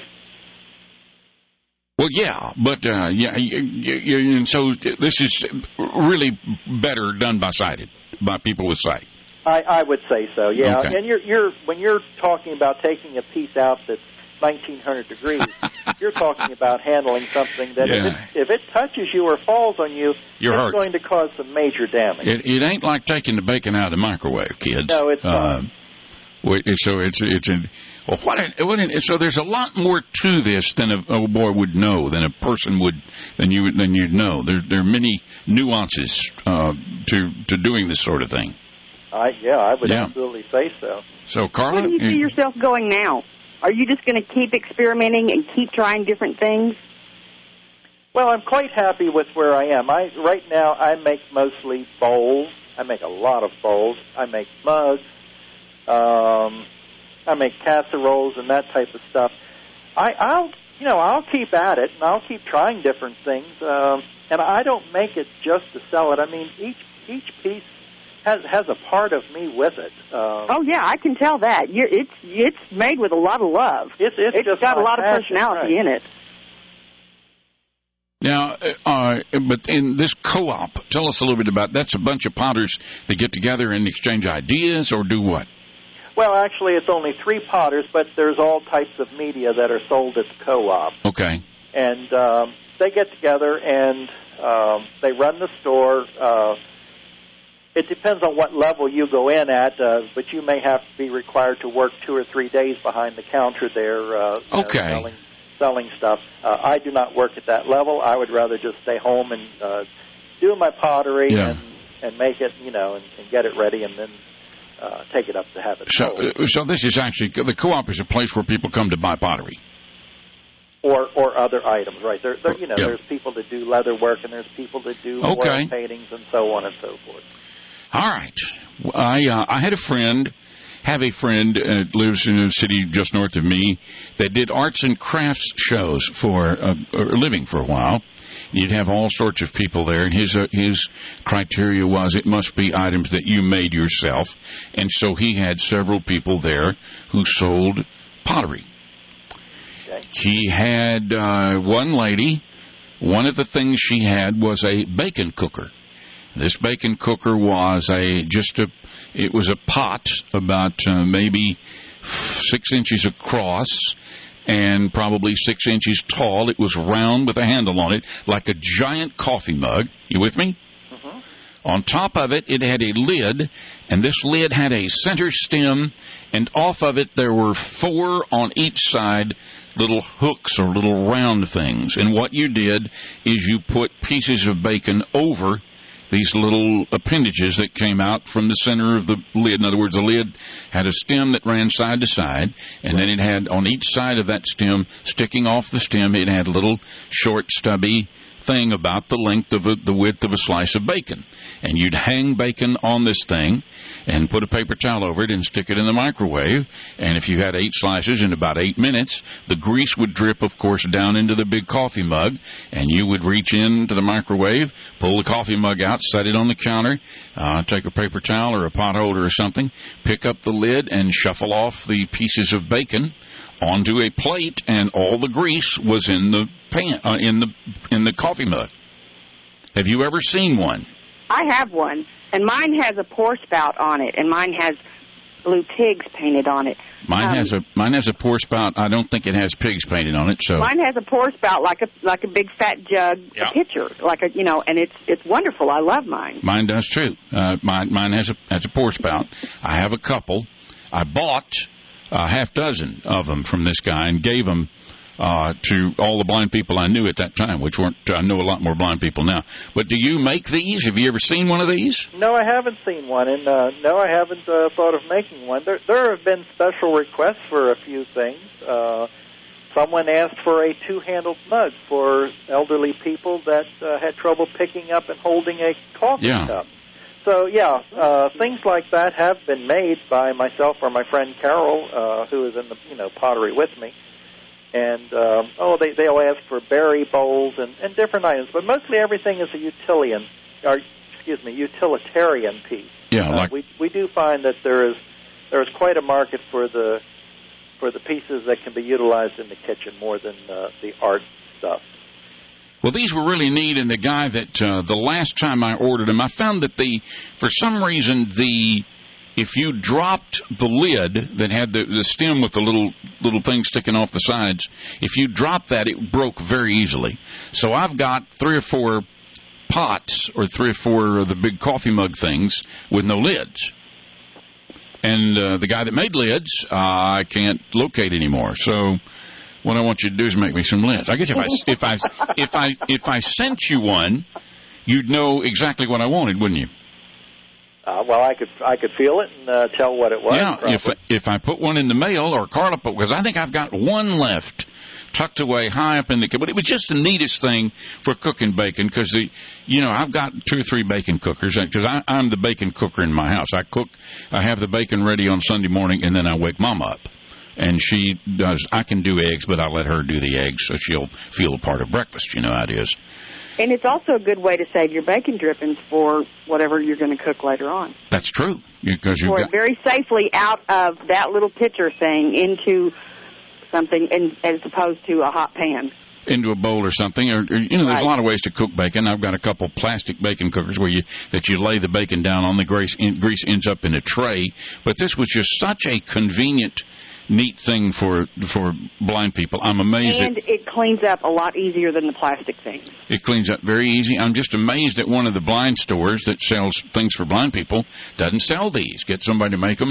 Well, yeah, but and so this is really better done by people with sight. I would say so, yeah. Okay. And when you're talking about taking a piece out that's 1900 degrees, you're talking about handling something that if it touches you or falls on you, it's hurt. Going to cause some major damage. It ain't like taking the bacon out of the microwave, kids. No, it's not. So there's a lot more to this than a boy would know, than a person would, than you'd know. There are many nuances to doing this sort of thing. I would absolutely say so. So, Carla, where do you see yourself going now? Are you just going to keep experimenting and keep trying different things? Well, I'm quite happy with where I am. Right now, I make mostly bowls. I make a lot of bowls. I make mugs. I make casseroles and that type of stuff. I'll keep at it, and I'll keep trying different things. And I don't make it just to sell it. I mean, each piece has a part of me with it. I can tell that. It's made with a lot of love. It's just got a lot of personality in it. Now, but in this co-op, tell us a little bit about that's a bunch of potters that get together and exchange ideas, or do what? Well, actually, it's only 3 potters, but there's all types of media that are sold at the co-op. Okay. And they get together and they run the store. It depends on what level you go in at, but you may have to be required to work 2 or 3 days behind the counter there selling stuff. I do not work at that level. I would rather just stay home and do my pottery and make it, and get it ready and then take it up to have it sold. So this is actually, the co-op is a place where people come to buy pottery. Or other items, right? There's people that do leather work and there's people that do oil paintings and so on and so forth. All right. I had a friend, lives in a city just north of me, that did arts and crafts shows for a living for a while. You'd have all sorts of people there, and his criteria was it must be items that you made yourself, and so he had several people there who sold pottery. Okay. He had one lady, one of the things she had was a bacon cooker. This bacon cooker was it was a pot about maybe 6 inches across and probably 6 inches tall. It was round with a handle on it, like a giant coffee mug. You with me? Mm-hmm. On top of it, it had a lid, and this lid had a center stem, and off of it there were 4 on each side little hooks or little round things. And what you did is you put pieces of bacon over these little appendages that came out from the center of the lid. In other words, the lid had a stem that ran side to side, and then it had on each side of that stem, sticking off the stem, it had a little short, stubby thing about the length of the width of a slice of bacon. And you'd hang bacon on this thing and put a paper towel over it and stick it in the microwave. And if you had 8 slices in about 8 minutes, the grease would drip, of course, down into the big coffee mug, and you would reach into the microwave, pull the coffee mug out, set it on the counter, take a paper towel or a pot holder or something, pick up the lid and shuffle off the pieces of bacon onto a plate, and all the grease was in the pan, in the coffee mug. Have you ever seen one? I have one, and mine has a pour spout on it, and mine has blue pigs painted on it. Mine has a pour spout. I don't think it has pigs painted on it. So mine has a pour spout like a big fat jug, yeah. A pitcher, and it's wonderful. I love mine. Mine does too. Mine has a pour spout. I have a couple. I bought a half dozen of them from this guy and gave them to all the blind people I knew at that time, which weren't. I know a lot more blind people now. But do you make these? Have you ever seen one of these? No, I haven't seen one, and no, I haven't thought of making one. There have been special requests for a few things. Someone asked for a 2-handled mug for elderly people that had trouble picking up and holding a coffee cup. So, things like that have been made by myself or my friend Carol, who is in the pottery with me. And, they'll ask for berry bowls and different items. But mostly everything is a utilitarian piece. Yeah, we do find that there is quite a market for the pieces that can be utilized in the kitchen more than the art stuff. Well, these were really neat, and the guy that the last time I ordered them, I found that for some reason, if you dropped the lid that had the stem with the little thing sticking off the sides, if you dropped that, it broke very easily. So I've got 3 or 4 pots or 3 or 4 of the big coffee mug things with no lids. And the guy that made lids, I can't locate anymore. So what I want you to do is make me some lids. I guess if I sent you one, you'd know exactly what I wanted, wouldn't you? Well, I could feel it and tell what it was. Yeah, if I put one in the mail, or Carla put, because I think I've got one left tucked away high up in the, but it was just the neatest thing for cooking bacon, because I've got 2 or 3 bacon cookers, because I'm the bacon cooker in my house. I have the bacon ready on Sunday morning, and then I wake Mama up. And she does, I can do eggs, but I let her do the eggs so she'll feel a part of breakfast. You know how it is. And it's also a good way to save your bacon drippings for whatever you're going to cook later on. That's true. Because you pour it very safely out of that little pitcher thing into something, as opposed to a hot pan. Into a bowl or something. Or there's a lot of ways to cook bacon. I've got a couple plastic bacon cookers where you lay the bacon down on the grease ends up in a tray. But this was just such a convenient, neat thing for blind people. I'm amazed. And it cleans up a lot easier than the plastic things. It cleans up very easy. I'm just amazed that one of the blind stores that sells things for blind people doesn't sell these. Get somebody to make them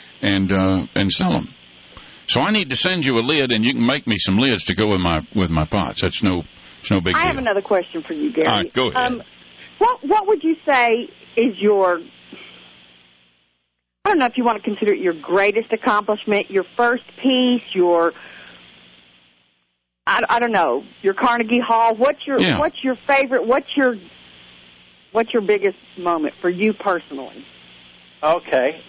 and sell them. So I need to send you a lid, and you can make me some lids to go with my pots. It's no big deal. I have another question for you, Gary. All right, go ahead. What would you say is your, I don't know if you want to consider it your greatest accomplishment, your first piece, I don't know, your Carnegie Hall? What's your favorite? What's your biggest moment for you personally? Okay.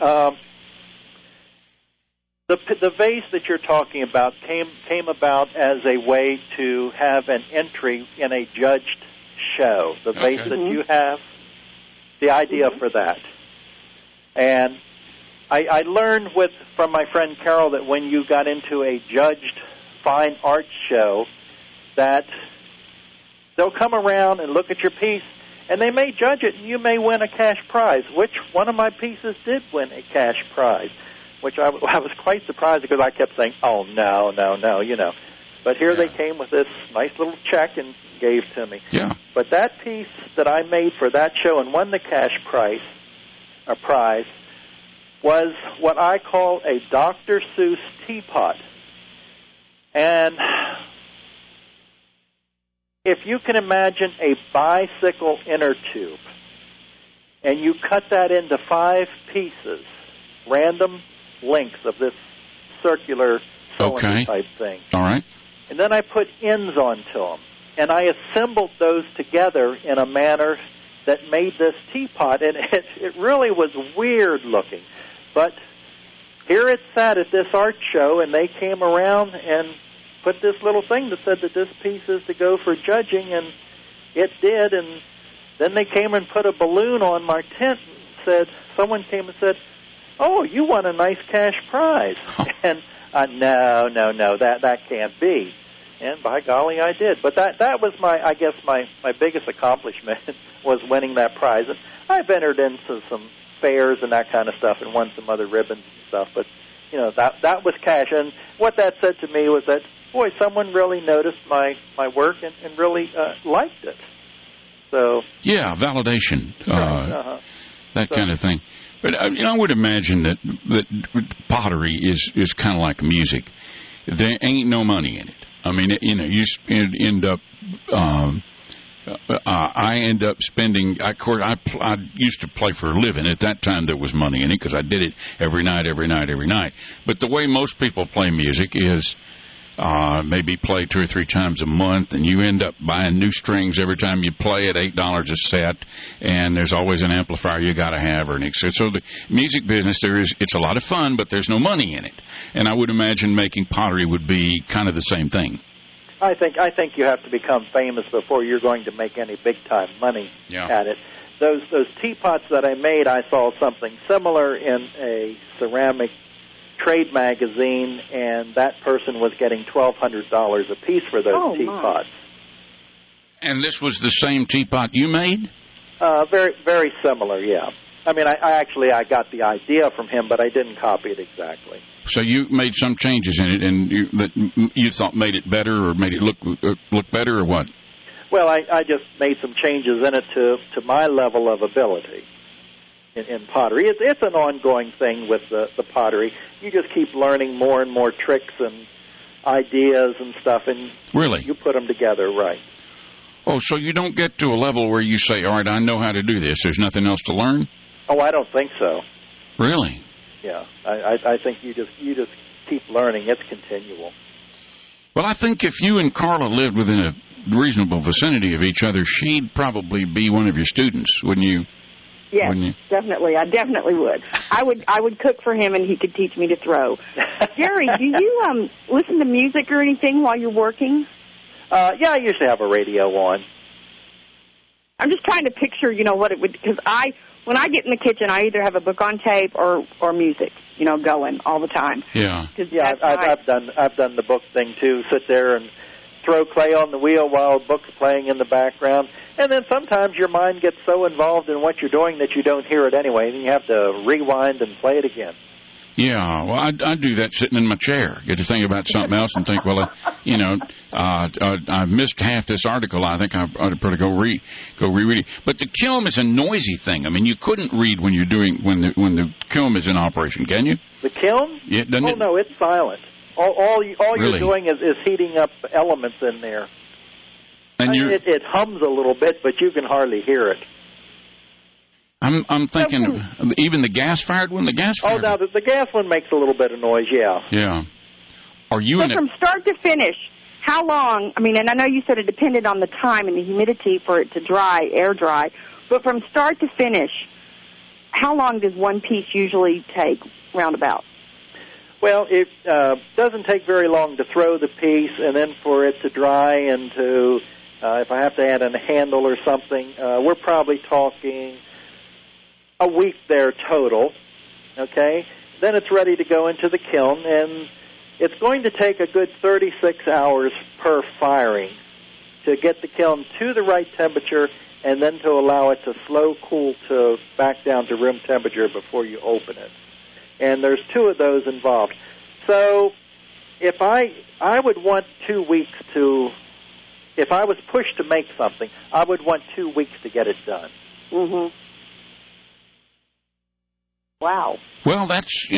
The vase that you're talking about came about as a way to have an entry in a judged show. The vase that you have, the idea for that. And I learned from my friend Carol that when you got into a judged fine art show that they'll come around and look at your piece, and they may judge it, and you may win a cash prize, which one of my pieces did win a cash prize, which I was quite surprised because I kept saying, oh, no, you know. But here they came with this nice little check and gave to me. Yeah. But that piece that I made for that show and won the cash prize was what I call a Dr. Seuss teapot. And if you can imagine a bicycle inner tube, and you cut that into 5 pieces, random lengths of this circular cylinder type thing. All right. And then I put ends onto them, and I assembled those together in a manner that made this teapot, and it really was weird looking. But here it sat at this art show, and they came around and put this little thing that said that this piece is to go for judging, and it did. And then they came and put a balloon on my tent and someone came and said, oh, you won a nice cash prize. And no, that can't be. And by golly, I did. But that was my biggest accomplishment was winning that prize. And I've entered into some fairs and that kind of stuff and won some other ribbons and stuff. But, you know, that was cash. And what that said to me was that, boy, someone really noticed my work and really liked it. So yeah, validation, that kind of thing. But I would imagine that pottery is kind of like music. There ain't no money in it. I mean, you end up. I end up spending. Of course, I used to play for a living. At that time, there was money in it because I did it every night. But the way most people play music is maybe play 2 or 3 times a month, and you end up buying new strings every time you play at $8 a set, and there's always an amplifier you got to have or an etc. So the music business, it's a lot of fun, but there's no money in it. And I would imagine making pottery would be kind of the same thing. I think you have to become famous before you're going to make any big time money at it. Those teapots that I made, I saw something similar in a ceramic trade magazine, and that person was getting $1,200 a piece for those teapots. And this was the same teapot you made? Very, very similar, yeah. I mean, I got the idea from him, but I didn't copy it exactly. So you made some changes in it, and you thought made it better or made it look better, or what? Well, I just made some changes in it to my level of ability in pottery. It's an ongoing thing with the pottery. You just keep learning more and more tricks and ideas and stuff, and really, you put them together, right. Oh, so you don't get to a level where you say, all right, I know how to do this. There's nothing else to learn? Oh, I don't think so. Really? Yeah, I think you just keep learning. It's continual. Well, I think if you and Carla lived within a reasonable vicinity of each other, she'd probably be one of your students, wouldn't you? Yes, definitely. I definitely would. I would cook for him, and he could teach me to throw. Jerry, do you listen to music or anything while you're working? Yeah, I usually have a radio on. I'm just trying to picture, what it would, because when I get in the kitchen, I either have a book on tape or music, going all the time. Yeah. Yeah, I've done the book thing too. Sit there and throw clay on the wheel while a book's playing in the background, and then sometimes your mind gets so involved in what you're doing that you don't hear it anyway, and you have to rewind and play it again. Yeah, well, I do that sitting in my chair. Get to think about something else and think, well, I missed half this article. I think I ought to probably go reread it. But the kiln is a noisy thing. I mean, you couldn't read when when the kiln is in operation, can you? The kiln? Yeah, doesn't it? No, it's silent. All really? You're doing is heating up elements in there. And it hums a little bit, but you can hardly hear it. I'm thinking even the gas-fired one. The gas-fired. Oh, no, the gas one makes a little bit of noise. Yeah. Yeah. Are you in from start to finish? How long? I mean, and I know you said it depended on the time and the humidity for it to air dry. But from start to finish, how long does one piece usually take, roundabout? Well, it doesn't take very long to throw the piece, and then for it to dry and to, if I have to add a handle or something, we're probably talking a week there total, okay? Then it's ready to go into the kiln, and it's going to take a good 36 hours per firing to get the kiln to the right temperature and then to allow it to slow cool to back down to room temperature before you open it. And there's 2 of those involved. So if I would want 2 weeks to, if I was pushed to make something, I would want 2 weeks to get it done. Mm-hmm. Wow. Well, that's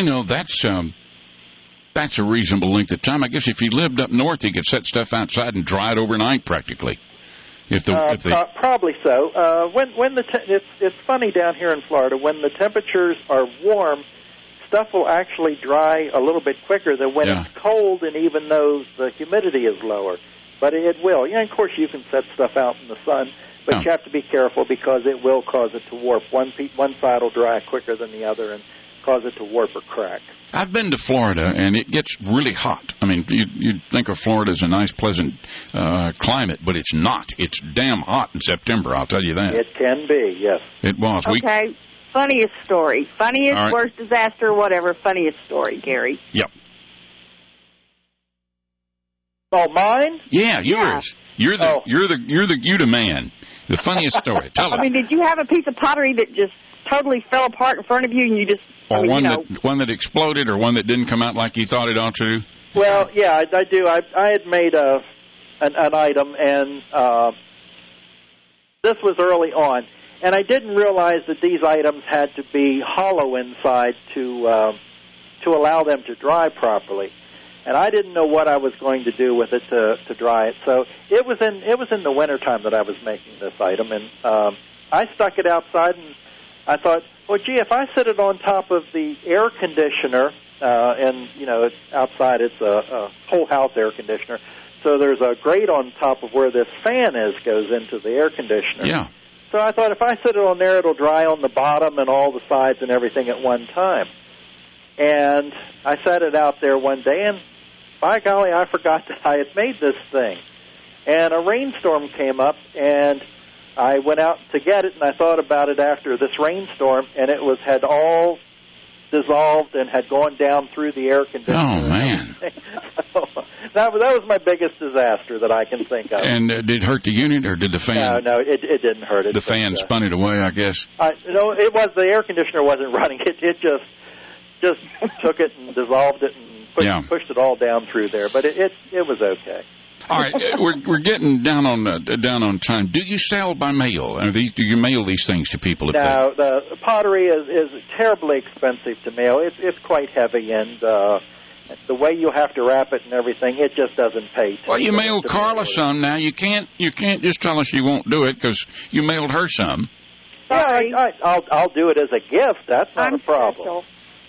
a reasonable length of time. I guess if he lived up north, he could set stuff outside and dry it overnight practically. Probably so. It's funny down here in Florida, when the temperatures are warm, stuff will actually dry a little bit quicker than when it's cold, and even though the humidity is lower. But it will. Yeah, of course, you can set stuff out in the sun, but you have to be careful because it will cause it to warp. One side will dry quicker than the other and cause it to warp or crack. I've been to Florida, and it gets really hot. I mean, you'd think of Florida as a nice, pleasant climate, but it's not. It's damn hot in September, I'll tell you that. It can be, yes. It was. Okay, funniest story. Funniest, right. Worst disaster, whatever, funniest story, Gary. Yep. Oh, mine? Yeah, yours. You're the man. The funniest story. Tell us. I mean, did you have a piece of pottery that just totally fell apart in front of you and you just... Or one that exploded, or one that didn't come out like you thought it ought to? Well, yeah, I do. I had made an item, and this was early on, and I didn't realize that these items had to be hollow inside to allow them to dry properly. And I didn't know what I was going to do with it to dry it. So it was in the wintertime that I was making this item, and I stuck it outside, and I thought, well, gee, if I set it on top of the air conditioner, and, it's outside, it's a whole house air conditioner, so there's a grate on top of where this fan goes into the air conditioner. Yeah. So I thought if I set it on there, it'll dry on the bottom and all the sides and everything at one time. And I set it out there one day, and by golly, I forgot that I had made this thing. And a rainstorm came up, and I went out to get it, and I thought about it after this rainstorm, and it had all dissolved and had gone down through the air conditioner. Oh, man. So that was my biggest disaster that I can think of. And did it hurt the unit, or did the fan... No, it didn't hurt it. The fan spun it away, I guess. It was, the air conditioner wasn't running. It just took it and dissolved it and pushed it all down through there. But it was okay. All right, we're getting down on time. Do you sell by mail? Do you mail these things to people? No, the pottery is terribly expensive to mail. It's quite heavy, and the way you have to wrap it and everything, it just doesn't pay. Well, you mailed Carla some. Now you can't just tell us you won't do it because you mailed her some. Sorry. Yeah, I'll do it as a gift. That's not a problem.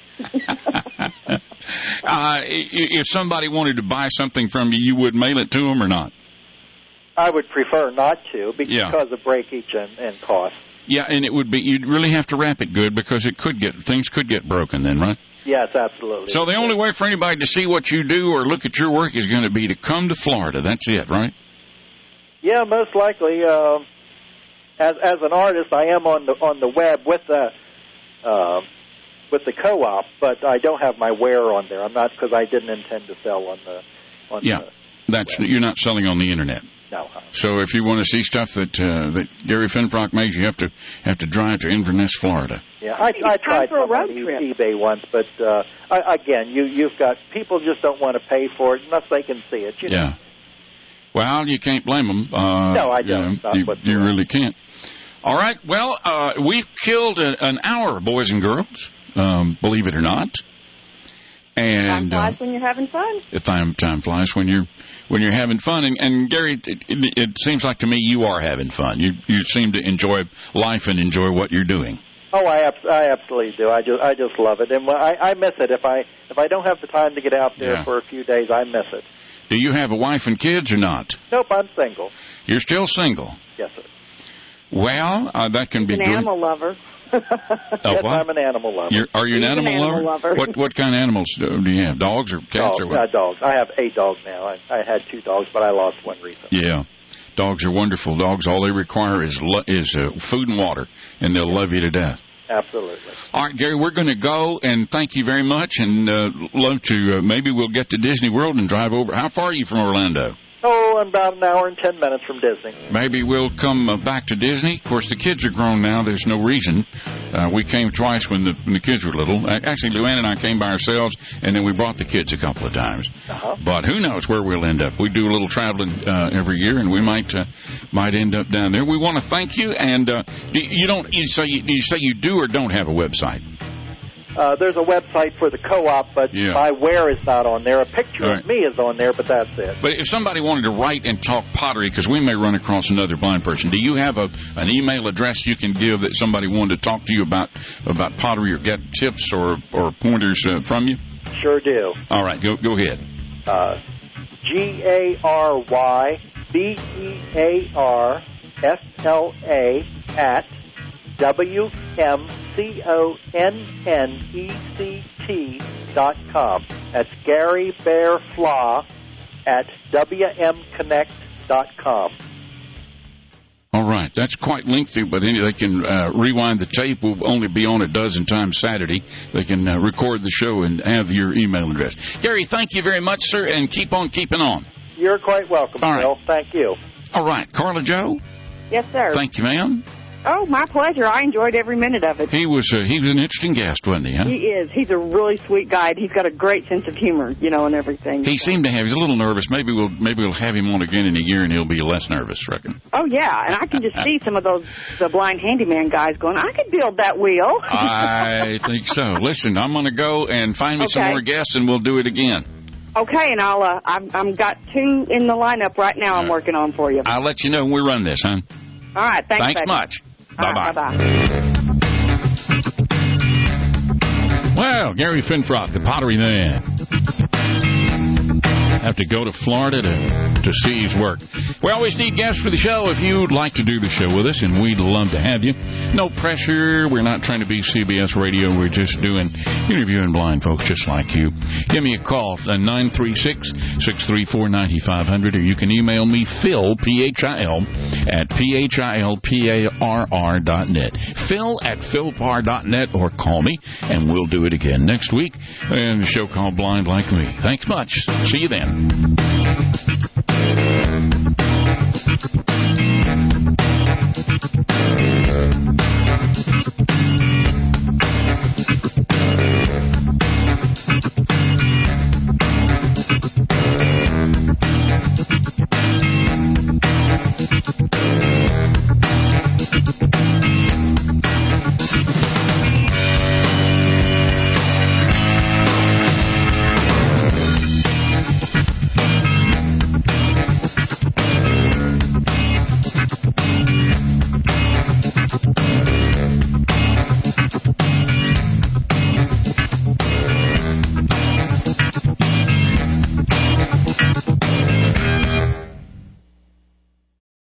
If somebody wanted to buy something from you, you would mail it to them or not? I would prefer not to because of breakage and cost. Yeah, and it would be, you'd really have to wrap it good because things could get broken then, right? Yes, absolutely. So the only way for anybody to see what you do or look at your work is going to be to come to Florida. That's it, right? Yeah, most likely. As an artist, I am on the web with the co-op, but I don't have my ware on there. I'm not, because I didn't intend to sell on the web. You're not selling on the internet. No. So if you want to see stuff that Gary Finfrock made, you have to drive to Inverness, Florida. Yeah, I tried for on eBay once, but again, you've got people just don't want to pay for it unless they can see it. You know? Well, you can't blame them. No, I don't. You really can't. All right. Well, we've killed an hour, boys and girls. Believe it or not. And time flies when you're having fun. Time flies when you're having fun. And Gary, it seems like to me you are having fun. You seem to enjoy life and enjoy what you're doing. Oh, I absolutely do. I just love it, and I miss it. If I don't have the time to get out there for a few days, I miss it. Do you have a wife and kids or not? Nope, I'm single. You're still single? Yes, sir. Well, that can be an animal lover. Yes, I'm an animal lover. Are you an animal lover? What kind of animals do you have? Dogs or cats or what? Dogs. I have 8 dogs now. I had 2 dogs, but I lost one recently. Yeah. Dogs are wonderful. Dogs, all they require is food and water, and they'll love you to death. Absolutely. All right, Gary, we're going to go, and thank you very much, and love to, maybe we'll get to Disney World and drive over. How far are you from Orlando? Oh, I'm about an hour and 10 minutes from Disney. Maybe we'll come back to Disney. Of course, the kids are grown now. There's no reason. We came twice when the kids were little. Actually, Luann and I came by ourselves, and then we brought the kids a couple of times. But who knows where we'll end up. We do a little traveling every year, and we might end up down there. We want to thank you. And you say you do or don't have a website? There's a website for the co-op, but my where is not on there. A picture of me is on there, but that's it. But if somebody wanted to write and talk pottery, because we may run across another blind person, do you have an email address you can give that somebody wanted to talk to you about pottery or get tips or pointers from you? Sure do. All right, go ahead. GaryBearsla WMCONNECT.com. That's Gary Bear Flaw at WMConnect.com. All right, that's quite lengthy, but they can rewind the tape. We'll only be on a dozen times Saturday. They can record the show and have your email address. Gary, thank you very much, sir, and keep on keeping on. You're quite welcome, All Bill. right. Thank you. All right, Carla Jo? Yes, sir. Thank you, ma'am. Oh, my pleasure. I enjoyed every minute of it. He was an interesting guest, wasn't he? Huh? He is. He's a really sweet guy. He's got a great sense of humor, and everything. He seemed to have. He's a little nervous. Maybe we'll have him on again in a year, and he'll be less nervous, reckon. Oh yeah, and I can just see some of the blind handyman guys going, I could build that wheel. I think so. Listen, I'm going to go and find me some more guests, and we'll do it again. Okay, and I'm got 2 in the lineup right now. I'm working on for you. I'll let you know when we run this, huh? All right, thanks baby. Much. Bye-bye. Bye-bye. Well, Gary Finfrock, the pottery man. Have to go to Florida to see his work. We always need guests for the show. If you'd like to do the show with us, and we'd love to have you. No pressure. We're not trying to be CBS Radio. We're just interviewing blind folks just like you. Give me a call, 936-634-9500, or you can email me, Phil, P-H-I-L, at philparr.net. Phil at philparr.net, or call me, and we'll do it again next week in a show called Blind Like Me. Thanks much. See you then.